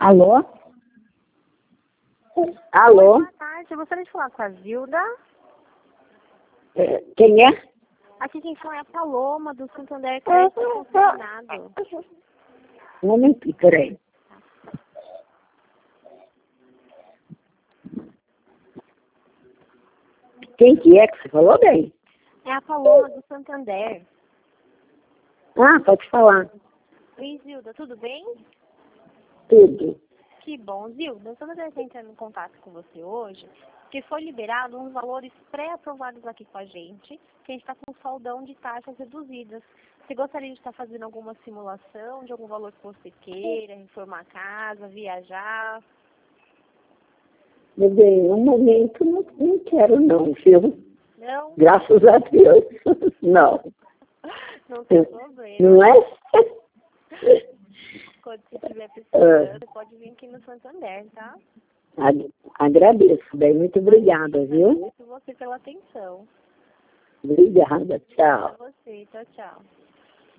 Alô? Alô? Boa tarde, eu gostaria de falar com a Zilda. Quem é? Aqui quem fala é a Paloma, do Santander Crédito Consignado. Um momento, peraí. Quem que é que você falou bem? É a Paloma, do Santander. Ah, pode falar. Oi, Zilda, tudo bem? Tudo. Que bom. Zilda, eu estou entrando em contato com você hoje, porque foi liberado uns valores pré-aprovados aqui com a gente, que a gente está com soldão de taxas reduzidas. Você gostaria de estar fazendo alguma simulação de algum valor que você queira, reformar a casa, viajar? Meu bem, no momento não quero não, viu? Não? Graças a Deus. Não. Não tem problema. Não é? Quando você estiver precisando, você pode vir aqui no Santander, tá? Agradeço, bem. Muito obrigada, viu? Agradeço você pela atenção. Obrigada. Tchau. Pra você. Tchau, tchau.